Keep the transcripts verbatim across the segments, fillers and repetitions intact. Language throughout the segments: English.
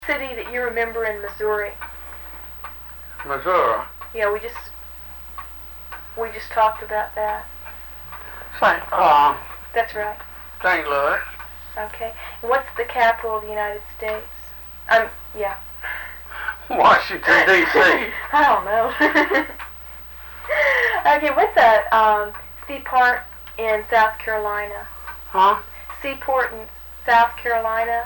City that you remember in Missouri? Missouri? Yeah, we just we just talked about that. Saint Uh, That's right. Saint Louis. Okay. And what's the capital of the United States? Um, yeah. Washington, D C I don't know. Okay, what's that um, seaport in South Carolina? Huh? Seaport in South Carolina?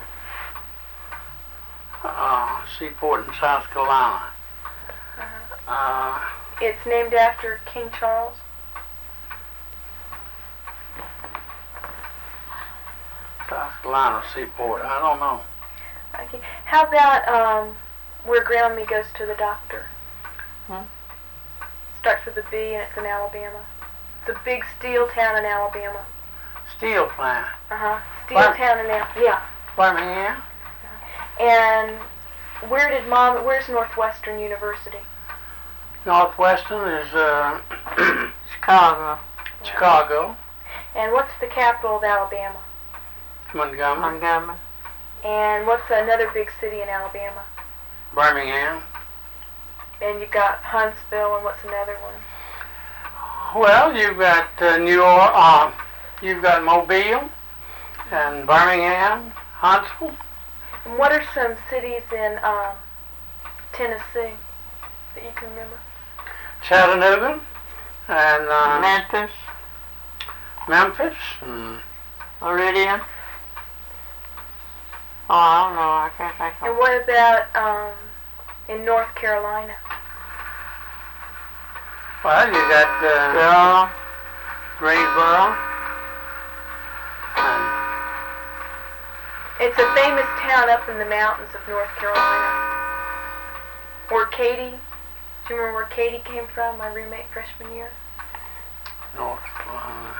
Uh, seaport in South Carolina. Uh-huh. Uh, It's named after King Charles. South Carolina seaport. I don't know. Okay. How about um, where Grandma goes to the doctor? Hmm? Starts with a B and it's in Alabama. It's a big steel town in Alabama. Steel plant. Uh-huh. Steel What? town in Alabama. Yeah. Birmingham. And where did Mom, where's Northwestern University? Northwestern is uh, Chicago. Chicago. And what's the capital of Alabama? Montgomery. Montgomery. And what's another big city in Alabama? Birmingham. And you've got Huntsville, and what's another one? Well, you've got uh, New York. Uh, you've got Mobile and Birmingham, Huntsville. And what are some cities in um, Tennessee that you can remember? Chattanooga and uh, Memphis. Memphis. And Meridian. Oh, I don't know. I can't think And of what about um, in North Carolina? well, you got uh, Carroll. Greensboro. And It's a famous town up in the mountains of North Carolina. Where Katie, do you remember where Katie came from, my roommate freshman year? North Carolina.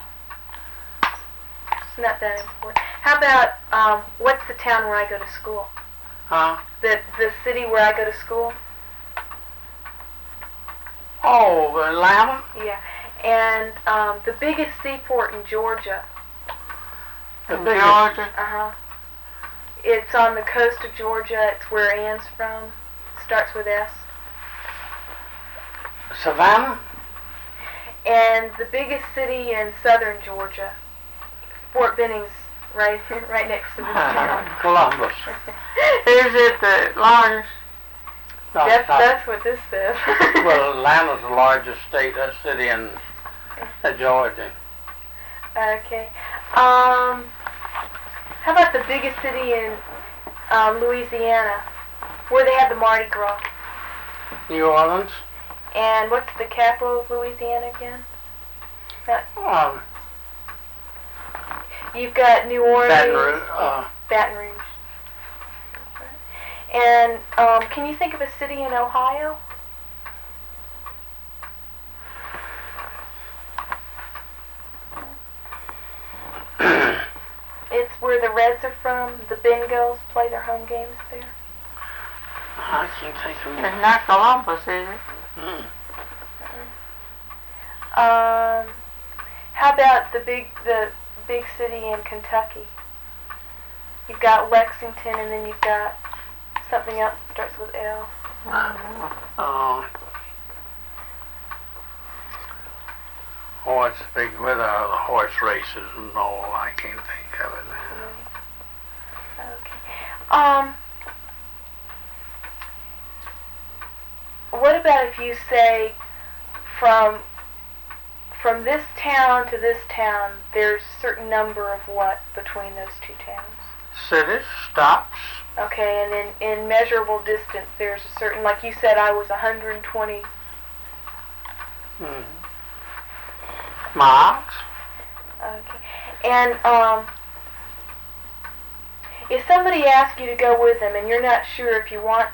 It's not that important. How about, um, what's the town where I go to school? Huh? The, the city where I go to school? Oh, Atlanta. Yeah. And um, the biggest seaport in Georgia. The In biggest. Georgia. Uh-huh. It's on the coast of Georgia. It's where Ann's from. Starts with S. Savannah. And the biggest city in southern Georgia, Fort Benning's right right next to this town. Columbus. Is it the largest? No, That's it's not. that's what this says. Well, Atlanta's the largest state, uh, city in uh, Georgia. Okay. Um, how about the biggest city in um, Louisiana, where they have the Mardi Gras? New Orleans. And what's the capital of Louisiana again? That, Um, you've got New Orleans, Baton Rouge. Uh, Baton Rouge. And um, can you think of a city in Ohio? It's where the Reds are from. The Bengals play their home games there. I can't think of It's it. not Columbus, is it? Mm. Um, how about the big the big city in Kentucky? You've got Lexington, and then you've got something else that starts with L. I don't know. Uh, oh, it's big with uh, the horse races and all. I can't think of it. Okay. Um, what about if you say from from this town to this town, there's a certain number of what between those two towns? Cities, stops. Okay, and in, in measurable distance, there's a certain, like you said, I was one hundred twenty. Mm. Miles. Okay. And um, if somebody asks you to go with them and you're not sure if you want